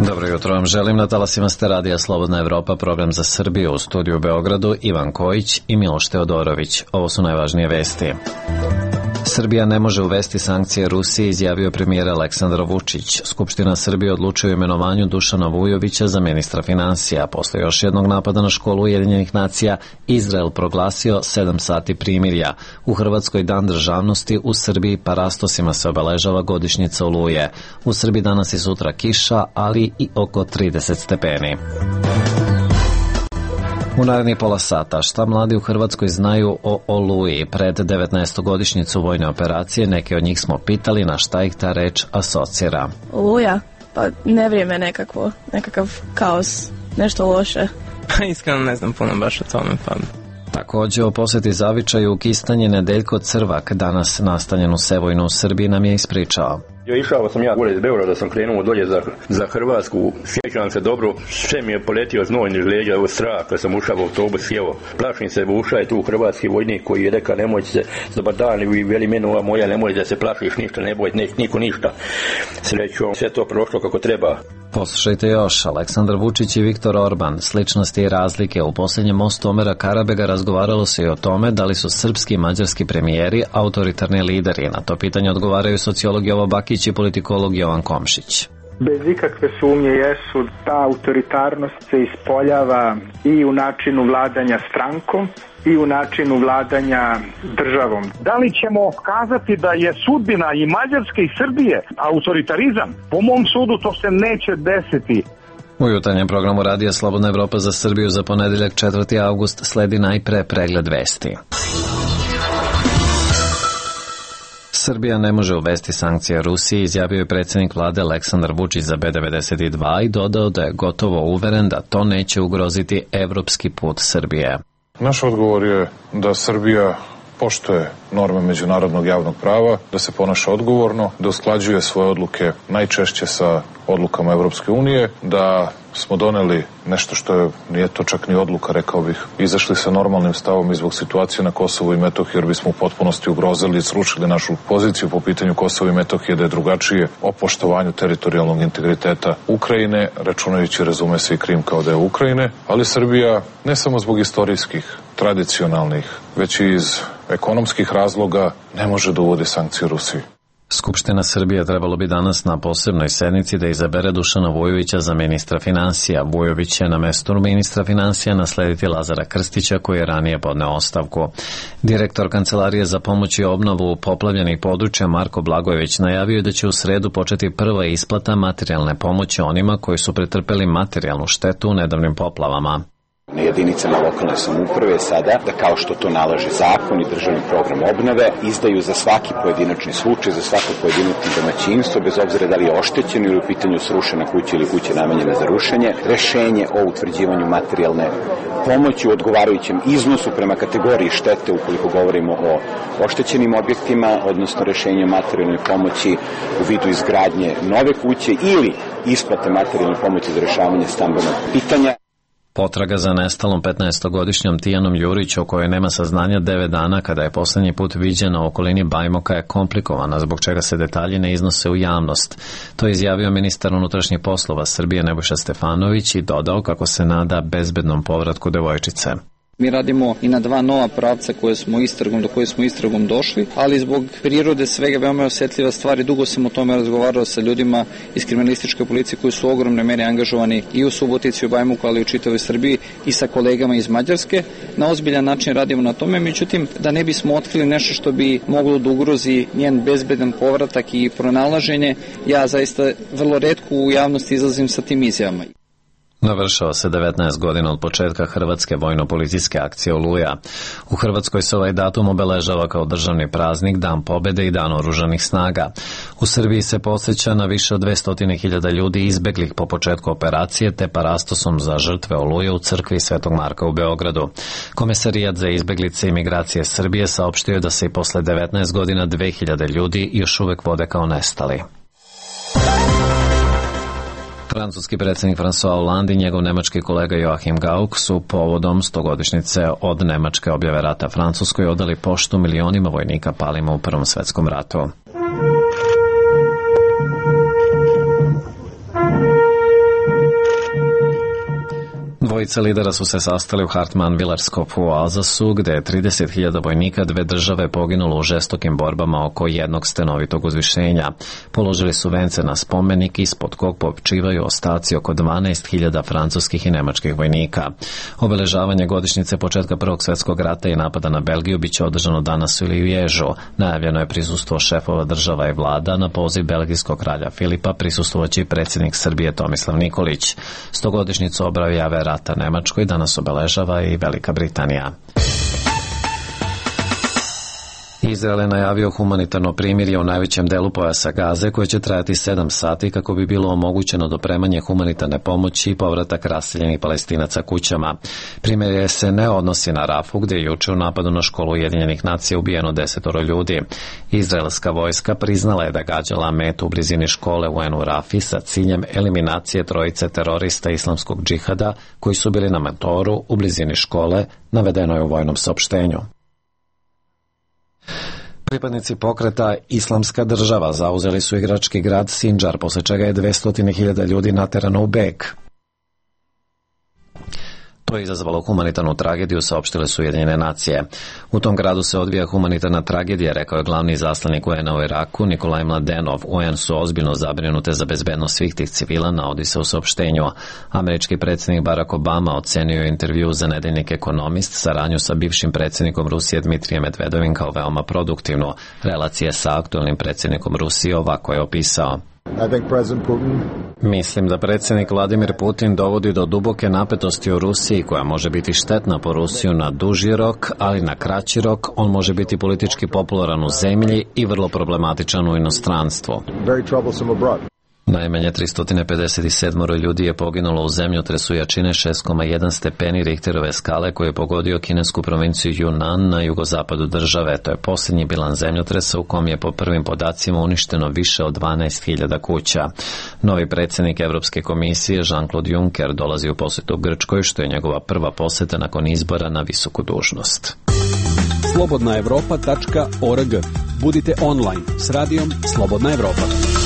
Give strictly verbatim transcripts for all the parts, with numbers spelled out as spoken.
Dobro jutro vam želim, na talasima ste radija Slobodna Evropa, program za Srbiju, u studiju u Beogradu Ivan Kojić i Miloš Teodorović. Ovo su najvažnije vesti. Srbija ne može uvesti sankcije Rusiji, izjavio premijer Aleksandar Vučić. Skupština Srbije odlučuje o imenovanju Dušana Vujovića za ministra finansija. Posle još jednog napada na školu Ujedinjenih nacija, Izrael proglasio sedam sati primirja. U Hrvatskoj dan državnosti, u Srbiji parastosima se obeležava godišnjica Oluje. U Srbiji danas i sutra kiša, ali i oko trideset stepeni. U narednih pola sata, šta mladi u Hrvatskoj znaju o Oluji? Pred devetnaestogodišnjicu vojne operacije, neke od njih smo pitali na šta ih ta reč asocira. Oluja? Pa nevrijeme nekakvo, nekakav kaos, nešto loše. Pa iskreno ne znam puno baš o tome, pa... Takođe o poseti zavičaju u Kistanje Nedeljko Crvak, danas nastanjen u Sevojnu u Srbiji, nam je ispričao. Ja išao sam ja gore iz Beograda, sam krenuo dolje za, za Hrvatsku, sjećam se dobro, sve mi je poletio znoj niž leđa, evo strah, kad sam ušao u autobus, sjeo. Plašim se, ušao je tu hrvatski vojnik koji je rekao, nemoj se, dobar dan, i veli meni ova moja, nemoj da se plašiš ništa, ne boj, ne, niko ništa. Srećom, sve to prošlo kako treba. Poslušajte još, Aleksandar Vučić i Viktor Orban, sličnosti i razlike. U posljednjem mostu Omera Karabega razgovaralo se i o tome da li su srpski i mađarski premijeri autoritarni lideri. Na to pitanje odgovaraju sociolog Jovo Bakić i politikolog Jovan Komšić. Bez ikakve sumnje jesu, ta autoritarnost se ispoljava i u načinu vladanja strankom i u načinu vladanja državom. Da li ćemo kazati da je sudbina i Mađarske i Srbije autoritarizam? Po mom sudu to se neće desiti. U jutarnjem programu Radija Slobodna Evropa za Srbiju za ponedeljak četvrti avgust sledi najpre pregled vesti. Srbija ne može uvesti sankcije Rusiji, izjavio je predsjednik vlade Aleksandar Vučić za B devedeset dva i dodao da je gotovo uveren da to neće ugroziti evropski put Srbije. Naš odgovor je da Srbija poštuje norme međunarodnog javnog prava, da se ponaša odgovorno, da usklađuje svoje odluke najčešće sa odlukama Evropske unije, da smo doneli nešto što je, nije to čak ni odluka, rekao bih, izašli sa normalnim stavom i zbog situacije na Kosovu i Metohiji, jer bismo u potpunosti ugrozili i srušili našu poziciju po pitanju Kosova i Metohije, da je drugačije o poštovanju teritorijalnog integriteta Ukrajine, računajući, razume se, i Krim kao da je Ukrajine, ali Srbija ne samo zbog istorijskih, tradicionalnih, već i iz ekonomskih razloga ne može da uvodi sankcije Rusiji. Skupština Srbije trebalo bi danas na posebnoj sednici da izabere Dušana Vujovića za ministra finansija. Vujović će na mestu ministra finansija naslediti Lazara Krstića, koji je ranije podneo ostavku. Direktor Kancelarije za pomoć i obnovu poplavljenih područja Marko Blagojević najavio da će u sredu početi prva isplata materijalne pomoći onima koji su pretrpeli materijalnu štetu u nedavnim poplavama. Na jedinicama lokalne samouprave sada, da kao što to nalaže zakon i državni program obnove, izdaju za svaki pojedinačni slučaj, za svako pojedinačno domaćinstvo, bez obzira da li je oštećeno ili u pitanju srušena kuća ili kuća namenjena za rušenje, rešenje o utvrđivanju materijalne pomoći u odgovarajućem iznosu prema kategoriji štete ukoliko govorimo o oštećenim objektima, odnosno rešenje o materijalnoj pomoći u vidu izgradnje nove kuće ili isplate materijalne pomoći za rešavanje stambenog pitanja. Potraga za nestalom petnaestogodišnjom Tijanom Jurić, o kojoj nema saznanja devet dana kada je poslednji put viđena u okolini Bajmoka, je komplikovana, zbog čega se detalji ne iznose u javnost. To je izjavio ministar unutrašnjih poslova Srbije Nebojša Stefanović i dodao kako se nada bezbednom povratku devojčice. Mi radimo i na dva nova pravca koje smo istragom, do koje smo istragom došli, ali zbog prirode svega veoma je osjetljiva stvar i dugo sam o tome razgovarao sa ljudima iz kriminalističke policije koji su u ogromne mere angažovani i u Subotici, u Bajmoku, ali i u čitavoj Srbiji i sa kolegama iz Mađarske. Na ozbiljan način radimo na tome, međutim da ne bismo otkrili nešto što bi moglo da ugrozi njen bezbedan povratak i pronalaženje, ja zaista vrlo retko u javnosti izlazim sa tim izjavama. Navršava se devetnaest godina od početka hrvatske vojno-policijske akcije Oluja. U Hrvatskoj se ovaj datum obeležava kao državni praznik, Dan pobede i Dan oružanih snaga. U Srbiji se podsjeća na više od dvesta hiljada ljudi izbeglih po početku operacije te parastosom za žrtve Oluje u crkvi Svetog Marka u Beogradu. Komesarijat za izbeglice i migracije Srbije saopštio da se i posle devetnaest godina dve hiljade ljudi još uvek vode kao nestali. Francuski predsjednik François Hollande i njegov nemački kolega Joachim Gauck su povodom stogodišnjice od nemačke objave rata Francuskoj odali poštu milionima vojnika palima u Prvom svetskom ratu. Trojica lidera su se sastali u Hartmann-Villarskopu u Alzasu, gde je trideset hiljada vojnika dve države poginulo u žestokim borbama oko jednog stenovitog uzvišenja. Položili su vence na spomenik ispod kog počivaju ostaci oko dvanaest hiljada francuskih i nemačkih vojnika. Obeležavanje godišnjice početka Prvog svjetskog rata i napada na Belgiju biće održano danas u Liježu. Najavljeno je prisustvo šefova država i vlada. Na poziv belgijskog kralja Filipa prisustvovaće i predsjednik Srbije Tomislav Nikolić. Stogodišnjicu obnove rata Nemačkoj danas obeležava i Velika Britanija. Izrael je najavio humanitarno primirje u najvećem delu pojasa Gaze koje će trajati sedam sati kako bi bilo omogućeno dopremanje humanitarne pomoći i povratak raseljenih Palestinaca kućama. Primirje se ne odnosi na Rafu gdje je juče u napadu na školu Ujedinjenih nacija ubijeno desetoro ljudi. Izraelska vojska priznala je da gađala metu u blizini škole u Enu Rafi sa ciljem eliminacije trojice terorista islamskog džihada koji su bili na motoru u blizini škole, navedeno je u vojnom saopštenju. Pripadnici pokreta Islamska država zauzeli su igrački grad Sinjar, posle čega je dvesta hiljada ljudi naterano u beg. To je izazvalo humanitarnu tragediju, saopštile su Ujedinjene nacije. U tom gradu se odvija humanitarna tragedija, rekao je glavni izaslanik U N-a u Iraku Nikolaj Mladenov. U N su ozbiljno zabrinute za bezbednost svih tih civila, navodi se u saopštenju. Američki predsjednik Barack Obama ocenio je intervju za nedeljnik Ekonomist saradnju sa bivšim predsjednikom Rusije Dmitrijem Medvedovim kao veoma produktivnu. Relacije sa aktualnim predsjednikom Rusije ovako je opisao. Mislim da predsjednik Vladimir Putin dovodi do duboke napetosti u Rusiji koja može biti štetna po Rusiju na duži rok, ali na kraći rok on može biti politički popularan u zemlji i vrlo problematičan u inostranstvu. Najmanje tristo pedeset sedam ljudi je poginulo u zemljotresu jačine šest zarez jedan stepeni Richterove skale koji je pogodio kinesku provinciju Yunnan na jugozapadu države. To je posljednji bilans zemljotresa u kom je po prvim podacima uništeno više od dvanaest hiljada kuća. Novi predsjednik Evropske komisije Jean-Claude Juncker dolazi u posjetu Grčkoj, što je njegova prva posjeta nakon izbora na visoku dužnost. slobodna evropa tačka org. Budite online s radijom Slobodna Evropa.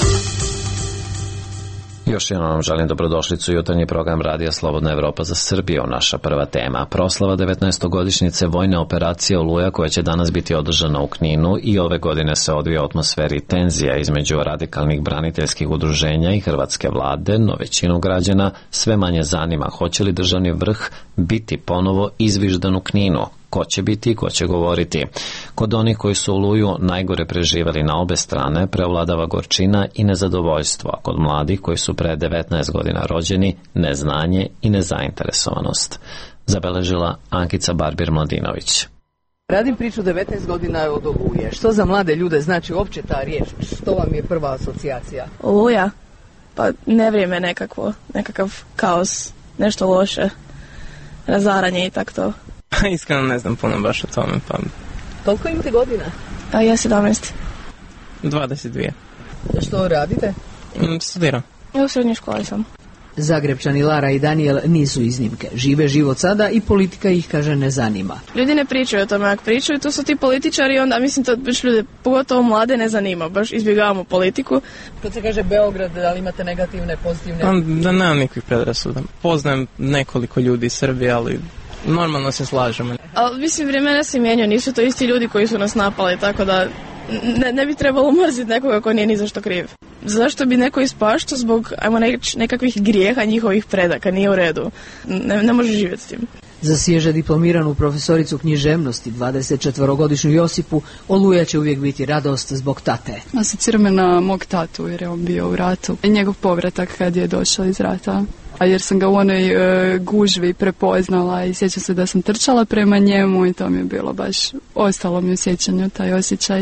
Još jednom vam želim dobrodošlicu u jutarnji program Radija Slobodna Evropa za Srbiju. Naša prva tema, proslava devetnaestogodišnjice vojne operacije Oluja koja će danas biti održana u Kninu i ove godine se odvija u atmosferi tenzija između radikalnih braniteljskih udruženja i hrvatske vlade, no većinu građana sve manje zanima hoće li državni vrh biti ponovo izviždan u Kninu. Ko će biti i ko će govoriti. Kod onih koji su Oluju najgore preživjeli na obe strane preovladava gorčina i nezadovoljstvo, a kod mladih koji su pre devetnaest godina rođeni neznanje i nezainteresovanost. Zabeležila Ankica Barbir-Mladinović. Radim priču devetnaest godina od Oluje. Što za mlade ljude znači uopće ta riječ? Što vam je prva asocijacija? Oluja? Pa nevrijeme nekakvo, nekakav kaos, nešto loše, razaranje i tako to. Iskreno ne znam puno baš o tome, pa... Koliko imate godina? A ja sedamnaest. dvadeset dvije. Što radite? Mm, studiram. Ja u srednjoj školi sam. Zagrebčani Lara i Daniel nisu iznimke. Žive život sada i politika ih, kaže, ne zanima. Ljudi ne pričaju o tome, ako pričaju, to su ti političari i onda, mislim, to baš ljude, pogotovo mlade, ne zanima. Baš izbjegavamo politiku. Kad se kaže Beograd, da li imate negativne, pozitivne? Pa, da nemam nikakvih predrasuda. Poznajem nekoliko ljudi iz Srbije, ali... normalno se slažemo. Ali mislim, vremena se mijenjaju, nisu to isti ljudi koji su nas napali, tako da ne, ne bi trebalo mrziti nekoga ko nije ni za što kriv. Zašto bi neko ispaštao zbog, ajmo reći, nekakvih grijeha njihovih predaka, nije u redu. Ne, ne može živjeti s tim. Za sježe diplomiranu profesoricu književnosti, dvadesetčetvorogodišnju Josipu, Oluja će uvijek biti radost zbog tate. Asocira me na mog tatu jer je on bio u ratu. I njegov povratak kad je došao iz rata. A jer sam ga u onoj e, gužvi prepoznala i sjećam se da sam trčala prema njemu i to mi je bilo baš, ostalo mi u sjećanju taj osjećaj.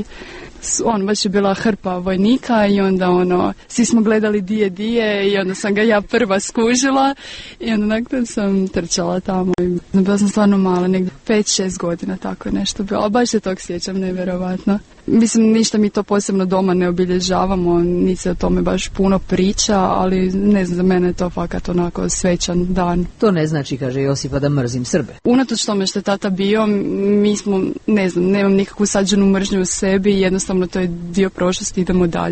On baš je bila hrpa vojnika i onda ono, svi smo gledali dije dije i onda sam ga ja prva skužila i onda nakon sam trčala tamo. I bila sam stvarno mala, negdje pet šest godina, tako je nešto bilo, a baš se tog sjećam nevjerovatno. Mislim, ništa mi to posebno doma ne obilježavamo, niti se o tome baš puno priča, ali ne znam, za mene je to fakat onako svečan dan. To ne znači, kaže Josipa, da mrzim Srbe. Unatoč tome što je tata bio, mi smo, ne znam, nemam nikakvu sađenu mržnju u sebi, jednostavno to je dio prošlosti, idemo dalje.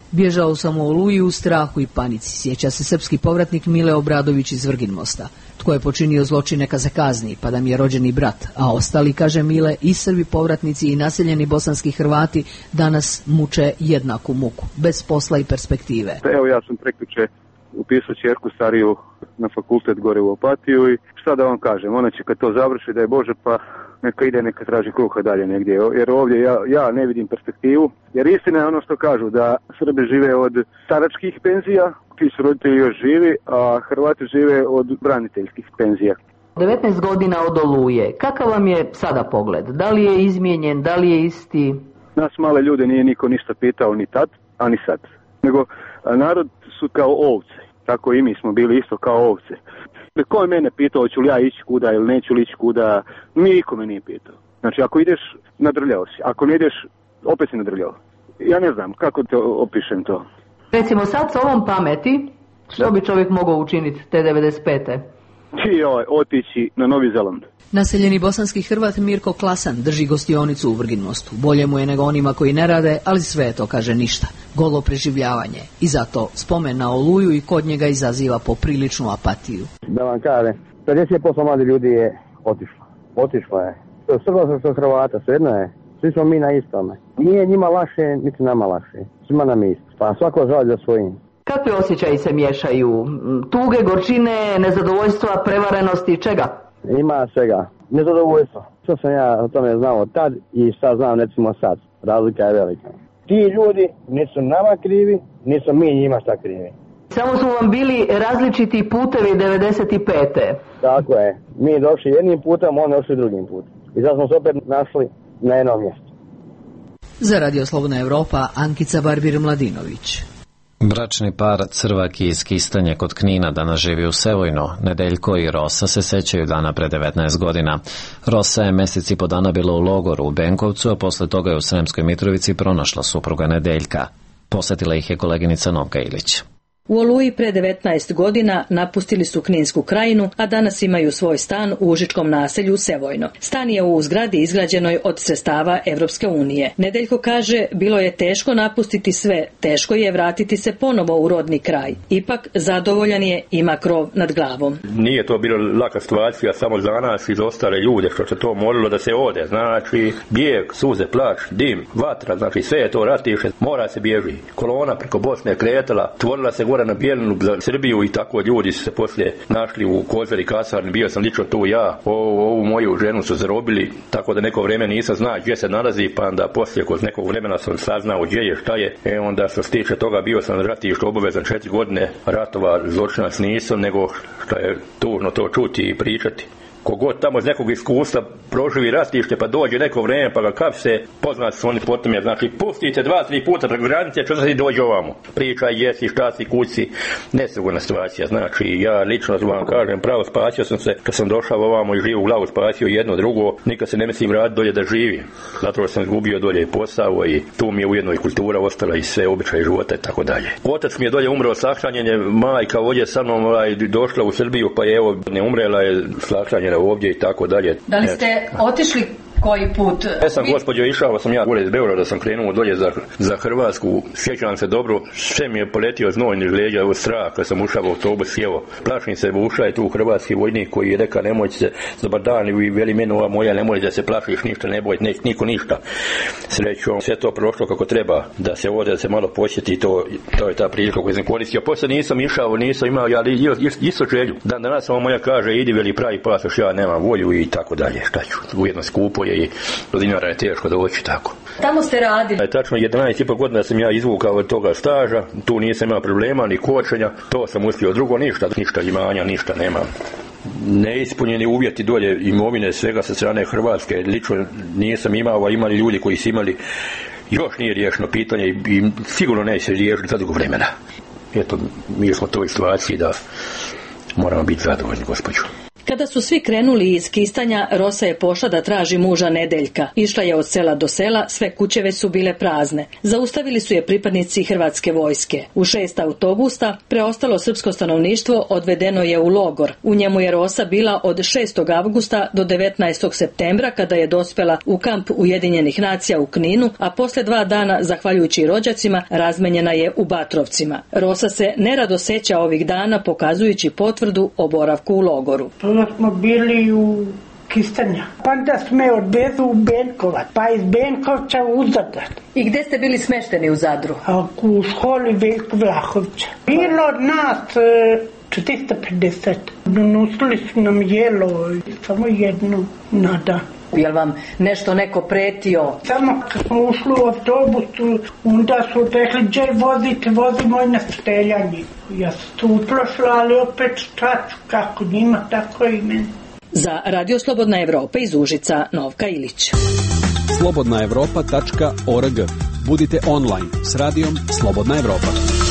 Bježao sam u Oluji u strahu i panici, sjeća se srpski povratnik Mile Obradović iz Vrginmosta. Tko je počinio zločin neka se kazni, pa da mi je rođeni brat, a ostali, kaže Mile, i Srbi povratnici i naseljeni bosanski Hrvati danas muče jednaku muku, bez posla i perspektive. Evo, ja sam prekjuče upisao ćerku stariju na fakultet gore u Opatiju i šta da vam kažem, ona će kad to završi, da je Bože, pa neka ide, neka traži kruha dalje negdje, jer ovdje ja, ja ne vidim perspektivu, jer istina je ono što kažu, da Srbi žive od staračkih penzija, ti su roditelji još živi, a Hrvati žive od braniteljskih penzija. devetnaest godina od Oluje, kakav vam je sada pogled? Da li je izmijenjen, da li je isti? Nas male ljude nije niko ništa pitao ni tad, a ni sad, nego narod su kao ovce, tako i mi smo bili isto kao ovce. Ko je mene pitao hoću li ja ići kuda ili neću li ići kuda, niko me nije pitao. Znači ako ideš, nadrljao si, ako ne ideš, opet si nadrljao. Ja ne znam kako te opišem to. Recimo sad s ovom pameti, što bi čovjek mogao učiniti te devedeset pete? Ti ovaj, otići na Novi Zeland. Naseljeni bosanski Hrvat Mirko Klasan drži gostionicu u Vrginmostu. Bolje mu je nego onima koji ne rade, ali sve to kaže ništa. Golo preživljavanje. I zato spomen na Oluju i kod njega izaziva popriličnu apatiju. Da vam kažem, pedeset posto mladi ljudi je otišlo. Otišlo je. Srba su Hrvata, svejedno je. Svi smo mi na istome. Nije njima lakše, niti nama lakše. Svima nam isto. Pa svako žali za svojim. Kakvi osjećaji se miješaju? Tuge, gorčine, nezadovoljstva, prevarenosti, čega? Ima svega. Nezadovoljstvo. Što sam ja o tome znao tad i šta znam recimo sad. Razlika je velika. Ti ljudi nisu nama krivi, nisu mi njima šta krivi. Samo su vam bili različiti putevi devedeset pete. Tako je. Mi došli jednim putem, oni došli drugim putem. I sad smo se opet našli na jednom mjestu. Za Radio Slobodna Evropa, Ankica Barbir-Mladinović. Bračni par Crvaki iz Kistanje kod Knina danas živi u Sevojnu. Nedeljko i Rosa se sećaju dana pre devetnaest godina. Rosa je mjesec i po dana bila u logoru u Benkovcu, a posle toga je u Sremskoj Mitrovici pronašla supruga Nedeljka. Posjetila ih je koleginica Novka Ilić. U Oluji pre devetnaest godina napustili su Kninsku krajinu, a danas imaju svoj stan u užičkom naselju Sevojno. Stan je u zgradi izgrađenoj od sredstava Evropske unije. Nedeljko kaže, bilo je teško napustiti sve, teško je vratiti se ponovo u rodni kraj. Ipak zadovoljan je, ima krov nad glavom. Nije to bila laka situacija samo za nas i za ostale ljude, što se to moralo da se ode. Znači, bijeg, suze, plač, dim, vatra, znači sve je to ratiše, mora se bježi. Kolona preko Bosne je kretala, tvorila se gore na Bijelinu za Srbiju i tako ljudi su se poslije našli u Kozari kasarni, bio sam lično tu ja, ovu, ovu moju ženu su zarobili, tako da neko vrijeme nisam znao gdje se nalazi, pa onda poslije kod nekog vremena sam saznao gdje je, šta je, e onda što se tiče toga bio sam ratišta obavezan četiri godine, ratova zločinac nisam, nego što je tužno to čuti i pričati. Kogod tamo iz nekog iskustva proživi ratište pa dođe neko vrijeme pa ga kapse, poznati su oni potom je, znači pustite dva, tri puta preko granice, što se dođe ovamo. Priča, jesi, šta si, kući, nesigurna situacija. Znači ja lično vam kažem, pravo spasio sam se, kad sam došao ovamo i živu glavu spasio jedno, drugo, nikad se ne mislim vratiti dolje da živim. Zato sam izgubio dolje posao i tu mi je ujedno i kultura ostala i sve običaje života i tako dalje. Otac mi je dolje umro sahranjenje, majka ovdje sa mnom ovaj, došla u Srbiju pa je evo ne umrela je sahranjena ovdje i tako dalje. Da li ste otišli koji put? Ja sam, gospođo, išao sam ja gore iz Beograda, sam krenuo dolje za, za Hrvatsku, sjećam se dobro, sve mi je poletio znoj niz leđa, od strah, kad sam ušao u autobus, evo, plašim se, ušao je tu hrvatski vojnik koji je rekao, nemojte se, dobar dan, i veli meni ova moja, nemoj da se plašiš ništa, ne boj, ne, niko ništa. Srećom, sve to prošlo kako treba, da se ode, da se malo posjeti, to, to je ta prilika koju sam koristio. Poslije nisam išao, nisam imao, ali isto želju. Dan danas ova moja kaže, idi veli pravi pasoš, ja nemam volju i tako dalje, šta ću, ujedno skupo i do dinara je teško doći tako. Tamo ste radili? Tačno jedanaest i pol godina sam ja izvukao od toga staža, tu nisam imao problema ni kočenja, to sam uspio, drugo ništa, ništa imanja, ništa nemam. Neispunjeni uvjeti dolje imovine svega sa strane Hrvatske, lično nisam imao, a imali ljudi koji su imali, još nije riješeno pitanje i, i sigurno neće riješiti za dugo vremena. Eto, mi smo u toj situaciji da moramo biti zadovoljni, gospođo. Kada su svi krenuli iz Kistanja, Rosa je pošla da traži muža Nedeljka. Išla je od sela do sela, sve kuće već su bile prazne. Zaustavili su je pripadnici hrvatske vojske. U šest autobusa preostalo srpsko stanovništvo odvedeno je u logor. U njemu je Rosa bila od šestog avgusta do devetnaestog septembra, kada je dospela u kamp Ujedinjenih nacija u Kninu, a posle dva dana, zahvaljujući rođacima, razmenjena je u Batrovcima. Rosa se nerado seća ovih dana, pokazujući potvrdu o boravku u logoru. Prvo smo bili u Kistanja, pa onda smo odvezu u Benkovac, pa iz Benkovca u Zadar. I gde ste bili smešteni u Zadru? A, u školi Veljko Vlahovića. Bilo od nas četiristo pedeset. Donosili su nam jelo, samo jedno na dan. Jel vam nešto neko pretio? Samo kad smo ušli u autobusu, onda su rekli, gdje vozite, vozimo i na streljanje. Ja sam tu uplašila, ali opet šta ću, kako njima, tako i meni. Za Radio Slobodna Evropa iz Užica, Novka Ilić. slobodna evropa tačka org. Budite online s radijom Slobodna Evropa.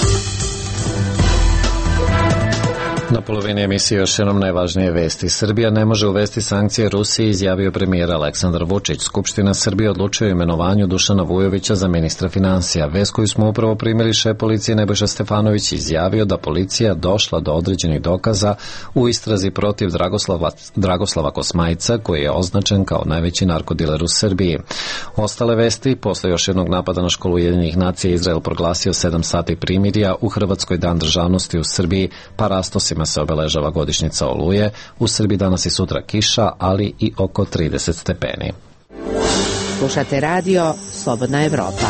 Na polovini emisije još jednom najvažnije vesti. Srbija ne može uvesti sankcije Rusiji, izjavio premijer Aleksandar Vučić. Skupština Srbije odlučuje o imenovanju Dušana Vujovića za ministra finansija. Vest koju smo upravo primili, šef policije Nebojša Stefanović izjavio da policija došla do određenih dokaza u istrazi protiv Dragoslava, Dragoslava Kosmajca, koji je označen kao najveći narkodiler u Srbiji. Ostale vesti, posle još jednog napada na školu Ujedinjenih nacija, Izrael proglasio sedam sati primirja, u Hrvatskoj dan državnosti, u Srbiji parastosima se obeležava godišnjica Oluje, u Srbiji danas i sutra kiša, ali i oko trideset stepeni. Slušate radio Slobodna Evropa.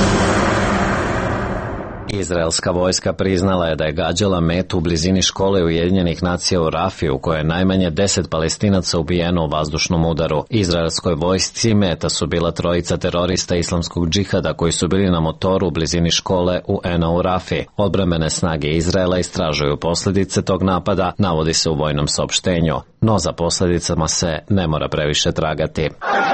Izraelska vojska priznala je da je gađala metu u blizini škole Ujedinjenih nacija u Rafi, u kojoj je najmanje deset Palestinaca ubijeno u vazdušnom udaru. Izraelskoj vojsci meta su bila trojica terorista islamskog džihada koji su bili na motoru u blizini škole u Ena u Rafi. Odbrambene snage Izraela istražuju posljedice tog napada, navodi se u vojnom saopštenju, no za posljedicama se ne mora previše tragati.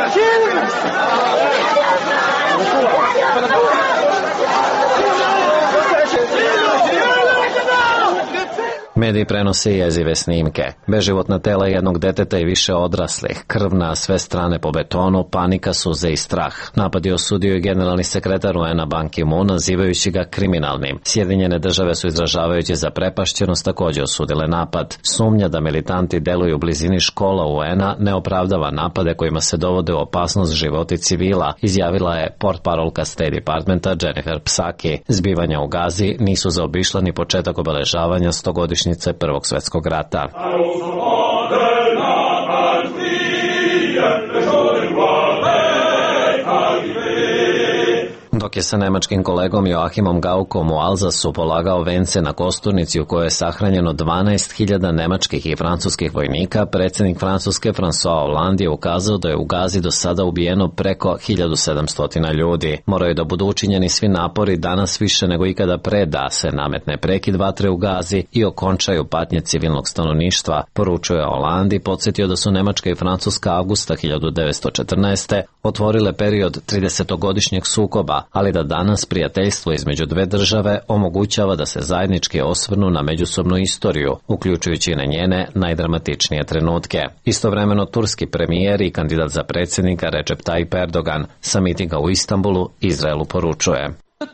Mediji prenose jezive snimke. Beživotna tela jednog deteta i više odraslih, krv na sve strane po betonu, panika, suze i strah. Napad je osudio i generalni sekretar U N-a Ban Ki-moon, nazivajući ga kriminalnim. Sjedinjene države su, izražavajući zaprepašćenost, također osudile napad. Sumnja da militanti deluju u blizini škola U N-a ne opravdava napade kojima se dovode u opasnost životi civila, izjavila je portparolka State Departmenta Jennifer Psaki. Zbivanja u Gazi nisu zaobišla ni početak obeležavanja stogodišnjice Prvog svjetskog rata. Dok je sa nemačkim kolegom Joachimom Gaukom u Alzasu polagao vence na kosturnici u kojoj je sahranjeno dvanaest hiljada nemačkih i francuskih vojnika, predsjednik Francuske François Hollande je ukazao da je u Gazi do sada ubijeno preko hiljadu sedamsto ljudi. Moraju da budu učinjeni svi napori danas više nego ikada pre da se nametne prekid vatre u Gazi i okončaju patnje civilnog stanovništva, poručuje Hollande i podsjetio da su Nemačka i Francuska avgusta hiljadu devetsto četrnaeste. otvorile period tridesetogodišnjeg sukoba, ali da danas prijateljstvo između dve države omogućava da se zajednički osvrnu na međusobnu istoriju, uključujući i na njene najdramatičnije trenutke. Istovremeno turski premijer i kandidat za predsjednika Recep Tayyip Erdogan sa mitinga u Istanbulu Izraelu poručuje: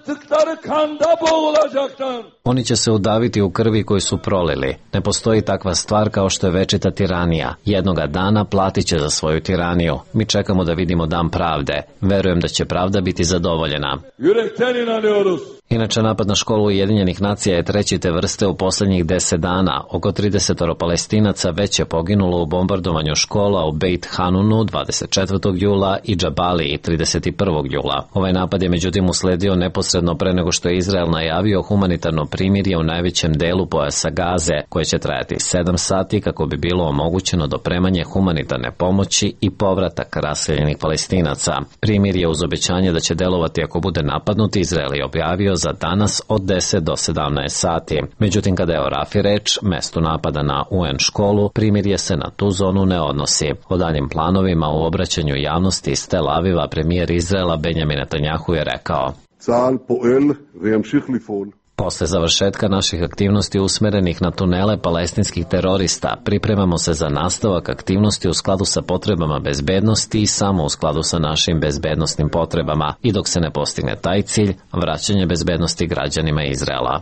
oni će se udaviti u krvi koju su prolili. Ne postoji takva stvar kao što je večita tiranija. Jednoga dana platit će za svoju tiraniju. Mi čekamo da vidimo dan pravde. Verujem da će pravda biti zadovoljena. Inače, napad na školu Ujedinjenih nacija je treći te vrste u posljednjih deset dana. Oko trideset Palestinaca već je poginulo u bombardovanju škola u Beit Hanunu dvadeset četvrtog jula i Džabali trideset prvog jula. Ovaj napad je međutim usledio neposredno pre nego što je Izrael najavio humanitarno primirje u najvećem delu pojasa Gaze, koje će trajati sedam sati kako bi bilo omogućeno dopremanje humanitarne pomoći i povratak raseljenih Palestinaca. Primirje uz obećanje da će delovati ako bude napadnut, Izrael je objavio za danas od deset do sedamnaest sati. Međutim, kada je o Rafi reč, mestu napada na U N školu, primirje se na tu zonu ne odnosi. O daljim planovima u obraćanju javnosti iz Tel Aviva premijer Izraela Benjamin Netanjahu je rekao: Posle završetka naših aktivnosti usmerenih na tunele palestinskih terorista, pripremamo se za nastavak aktivnosti u skladu sa potrebama bezbednosti i samo u skladu sa našim bezbednostnim potrebama i dok se ne postigne taj cilj, vraćanje bezbednosti građanima Izraela.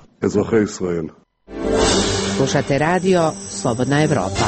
Slušate radio Slobodna Evropa.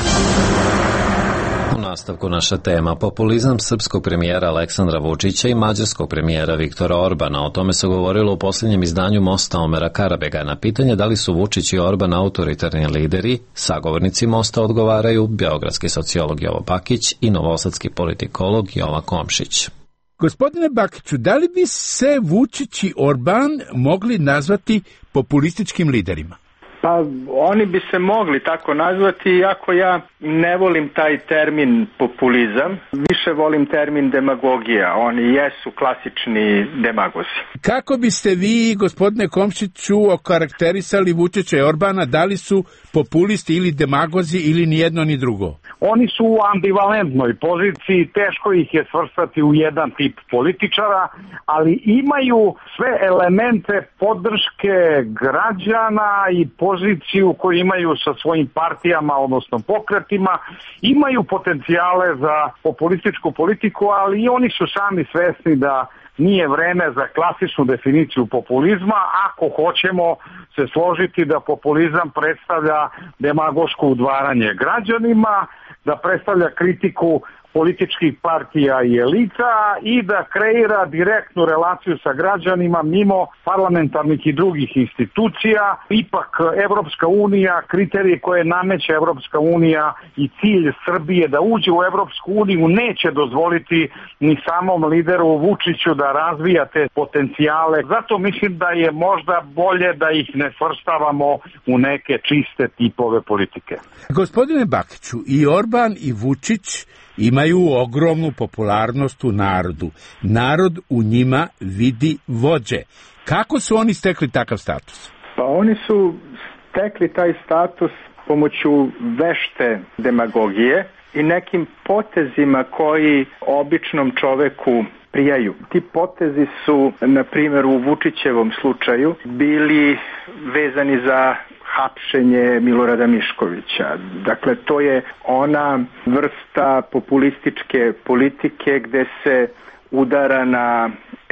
U nastavku naša tema, populizam srpskog premijera Aleksandra Vučića i mađarskog premijera Viktora Orbana. O tome se govorilo u posljednjem izdanju Mosta Omera Karabega. Na pitanje da li su Vučić i Orban autoritarni lideri, sagovornici Mosta odgovaraju beogradski sociolog Jovo Pakić i novosadski politikolog Jova Komšić. Gospodine Bakiću, da li bi se Vučić i Orban mogli nazvati populističkim liderima? Pa oni bi se mogli tako nazvati, iako ja ne volim taj termin populizam, više volim termin demagogija. Oni jesu klasični demagozi. Kako biste vi, gospodine Komšiću, okarakterisali Vučića i Orbana, da li su populisti ili demagozi ili ni jedno ni drugo? Oni su u ambivalentnoj poziciji, teško ih je svrstati u jedan tip političara, ali imaju sve elemente podrške građana i poziciju koju imaju sa svojim partijama, odnosno pokretima, imaju potencijale za populističku politiku, ali i oni su sami svesni da nije vreme za klasičnu definiciju populizma, ako hoćemo se složiti da populizam predstavlja demagoško udvaranje građanima, da predstavlja kritiku političkih partija i elita i da kreira direktnu relaciju sa građanima mimo parlamentarnih i drugih institucija. Ipak Evropska unija, kriterije koje nameće Evropska unija i cilj Srbije da uđe u Evropsku uniju neće dozvoliti ni samom lideru Vučiću da razvija te potencijale. Zato mislim da je možda bolje da ih ne svrstavamo u neke čiste tipove politike. Gospodine Bakiću, i Orban i Vučić imaju ogromnu popularnost u narodu. Narod u njima vidi vođe. Kako su oni stekli takav status? Pa oni su stekli taj status pomoću vešte demagogije i nekim potezima koji običnom čoveku prijaju. Ti potezi su, na primjer u Vučićevom slučaju, bili vezani za hapšenje Milorada Miškovića. Dakle, to je ona vrsta populističke politike gde se udara na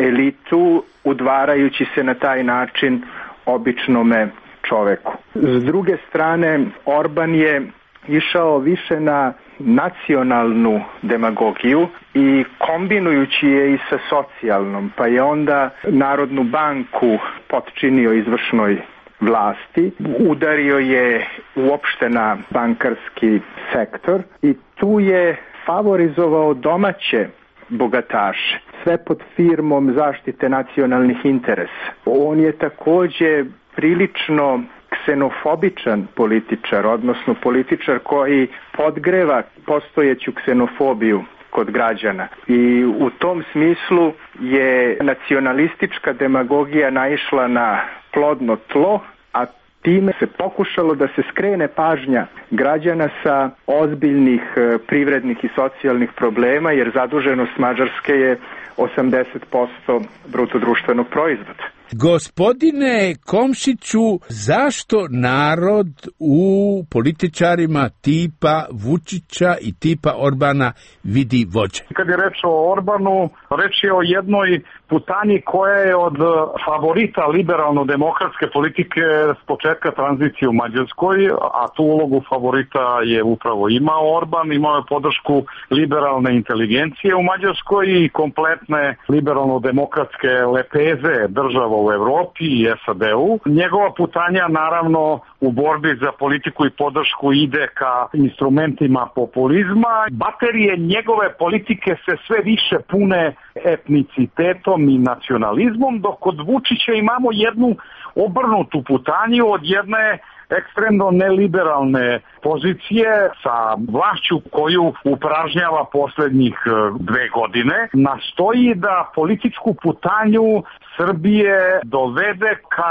elitu, udvarajući se na taj način običnome čoveku. S druge strane, Orban je išao više na nacionalnu demagogiju i kombinujući je i sa socijalnom, pa je onda Narodnu banku potčinio izvršnoj vlasti, udario je uopšte na bankarski sektor i tu je favorizovao domaće bogataše, sve pod firmom zaštite nacionalnih interesa. On je takođe prilično ksenofobičan političar, odnosno političar koji podgreva postojeću ksenofobiju kod građana. I u tom smislu je nacionalistička demagogija naišla na plodno tlo, a time se pokušalo da se skrene pažnja građana sa ozbiljnih privrednih i socijalnih problema, jer zaduženost Mađarske je osamdeset posto bruto društvenog proizvoda. Gospodine Komšiću, zašto narod u političarima tipa Vučića i tipa Orbana vidi vođe? Kad je reč o Orbanu, reč je o jednoj putanji koja je od favorita liberalno-demokratske politike s početka tranzicije u Mađarskoj, a tu ulogu favorita je upravo imao Orban, imao je podršku liberalne inteligencije u Mađarskoj i kompletne liberalno-demokratske lepeze država u Evropi i S A D-u. Njegova putanja naravno u borbi za politiku i podršku ide ka instrumentima populizma. Baterije njegove politike se sve više pune etnicitetom i nacionalizmom, dok kod Vučića imamo jednu obrnutu putanju od jedne ekstremno neliberalne pozicije sa vlašću koju upražnjava poslednjih dve godine. Nastoji da političku putanju Srbije dovede ka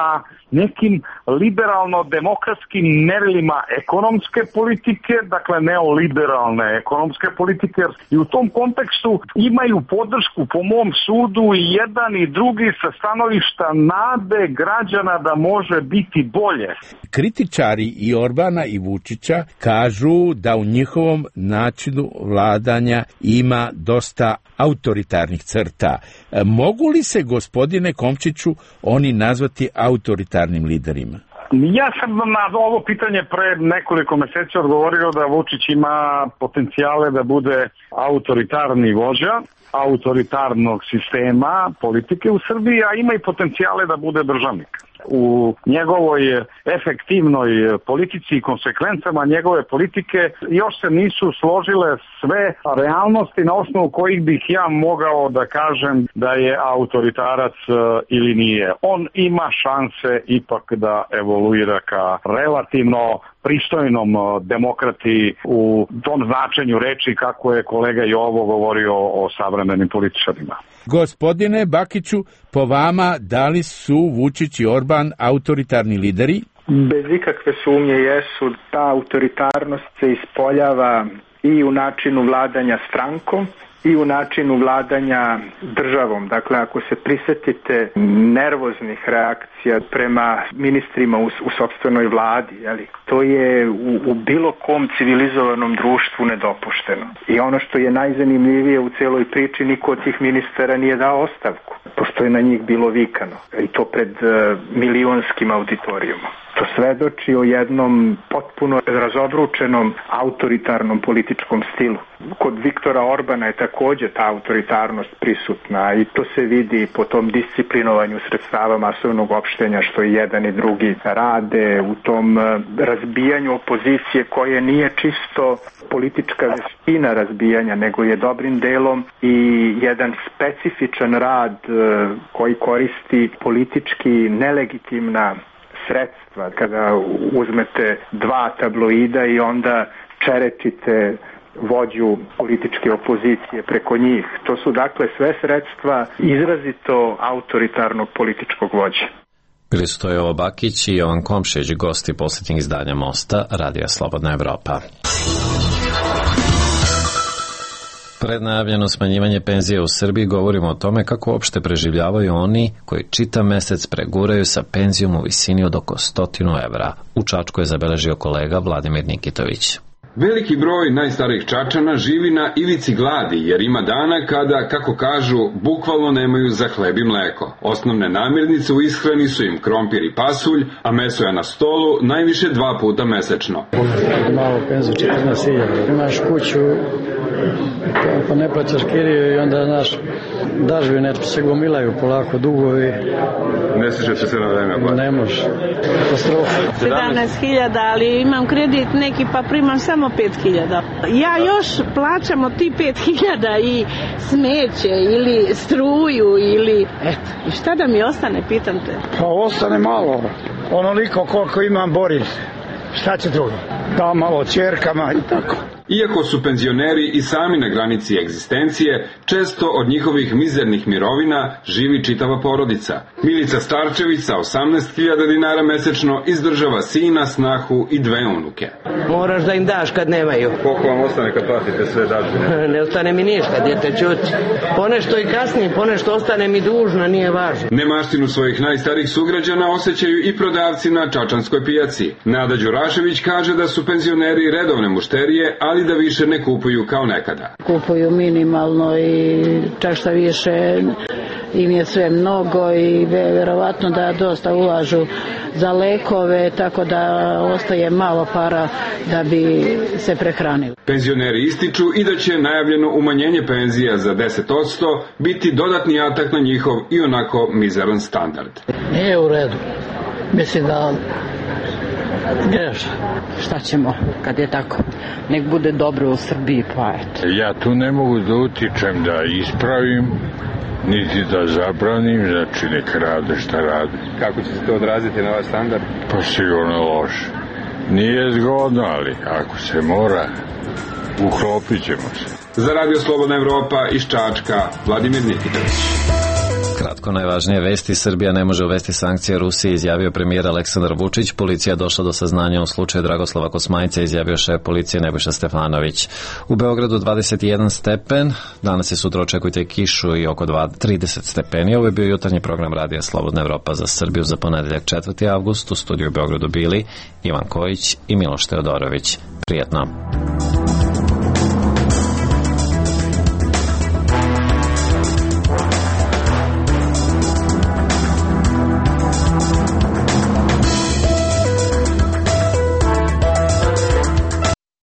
nekim liberalno-demokratskim merilima ekonomske politike, dakle neoliberalne ekonomske politike, i u tom kontekstu imaju podršku po mom sudu i jedan i drugi sa stanovišta nade građana da može biti bolje. Kritičari i Orbana i Vučića kažu da u njihovom načinu vladanja ima dosta autoritarnih crta. Mogu li se, gospodine Komšiću, oni nazvati autoritarnim liderima? Ja sam na ovo pitanje pre nekoliko meseci odgovorio da Vučić ima potencijale da bude autoritarni vođa autoritarnog sistema politike u Srbiji, a ima i potencijale da bude državnik. U njegovoj efektivnoj politici i konsekvencama njegove politike još se nisu složile sve realnosti na osnovu kojih bih ja mogao da kažem da je autoritarac ili nije. On ima šanse ipak da evoluira ka relativno pristojnom demokrati u tom značenju reči kako je kolega Jovo govorio o savremenim političarima. Gospodine Bakiću, po vama, da li su Vučić i Orban autoritarni lideri? Bez ikakve sumnje jesu. Ta autoritarnost se ispoljava i u načinu vladanja strankom i u načinu vladanja državom. Dakle, ako se prisetite nervoznih reakcija prema ministrima u, u sopstvenoj vladi, jeli, to je u, u bilo kom civilizovanom društvu nedopušteno. I ono što je najzanimljivije u celoj priči, niko od tih ministara nije dao ostavku. Pošto je na njih bilo vikano. I to pred uh, milionskim auditorijumom. To svedoči o jednom potpuno razobručenom autoritarnom političkom stilu. Kod Viktora Orbana je takođe ta autoritarnost prisutna i to se vidi po tom disciplinovanju sredstava masovnog opštenja što i jedan i drugi rade, u tom razbijanju opozicije koje nije čisto politička veština razbijanja, nego je dobrim delom i jedan specifičan rad koji koristi politički nelegitimna sredstva. Kada uzmete dva tabloida i onda čerečite vođu političke opozicije preko njih. To su dakle sve sredstva izrazito autoritarnog političkog vođe. Bili su to Jovo Bakić i Jovan Komšić, gosti posljednjeg izdanja Mosta, Radija Slobodna Evropa. Pred najavljeno smanjivanje penzije u Srbiji govorimo o tome kako uopšte preživljavaju oni koji čitav mesec preguraju sa penzijom u visini od oko stotinu evra. U Čačku je zabeležio kolega Vladimir Nikitović. Veliki broj najstarijih Čačana živi na ivici gladi, jer ima dana kada, kako kažu, bukvalno nemaju za hleb i mleko. Osnovne namirnice u ishrani su im krompir i pasulj, a meso je na stolu najviše dva puta mesečno. Malo penziju, četrnaest hiljada. Imaš kuću, pa ne plaćaš kiriju i onda, znaš, dažbine se gomilaju polako, dugovi. Ne stiže se sve na vreme plaća? Ne može. Katastrofa. sedamnaest hiljada, ali imam kredit neki pa primam samo pet hiljada. Ja još plaćam od ti pet hiljada i smeće ili struju ili... Eto, i šta da mi ostane, pitam te? Pa ostane malo. Onoliko koliko imam borim. Šta će drugo? Da malo ćerkama i tako. Iako su penzioneri i sami na granici egzistencije, često od njihovih mizernih mirovina živi čitava porodica. Milica Starčević sa osamnaest hiljada dinara mesečno izdržava sina, snahu i dve unuke. Moraš da im daš kad nemaju. Koliko vam ostane kad platite sve dažbine? Ne ostane mi ništa, djete čuti. Ponešto i kasnije, ponešto ostane mi dužna, nije važno. Nemaštinu svojih najstarijih sugrađana osjećaju i prodavci na čačanskoj pijaci. Nada Đurašević kaže da su penzioneri redovne mušterije, ali da više ne kupuju kao nekada. Kupuju minimalno i čak šta više im je sve mnogo i verovatno da dosta ulažu za lekove, tako da ostaje malo para da bi se prehranili. Penzioneri ističu i da će najavljeno umanjenje penzija za deset posto biti dodatni atak na njihov i onako mizeran standard. Nije u redu. Mislim da greš. Šta ćemo kad je tako? Nek bude dobro u Srbiji, pa eto. Ja tu ne mogu da utičem da ispravim, niti da zabranim, znači nek rade šta rade. Kako će se to odraziti na vaš standard? Pa sigurno loše. Nije zgodno, ali ako se mora, uklopit ćemo se. Za Radio Slobodna Evropa iz Čačka, Vladimir Nikitović. Ukratko, najvažnije vesti: Srbija ne može uvesti sankcije Rusiji, izjavio premijer Aleksandar Vučić. Policija došla do saznanja u slučaju Dragoslava Kosmajca, izjavio šef policije Nebojša Stefanović. U Beogradu dvadeset jedan stepen, danas i sutra očekujte kišu i oko trideset stepeni. Ovo je bio jutarnji program Radija Slobodna Evropa za Srbiju za ponedeljak četvrti avgust. U studiju u Beogradu bili Ivan Kojić i Miloš Teodorović. Prijetno.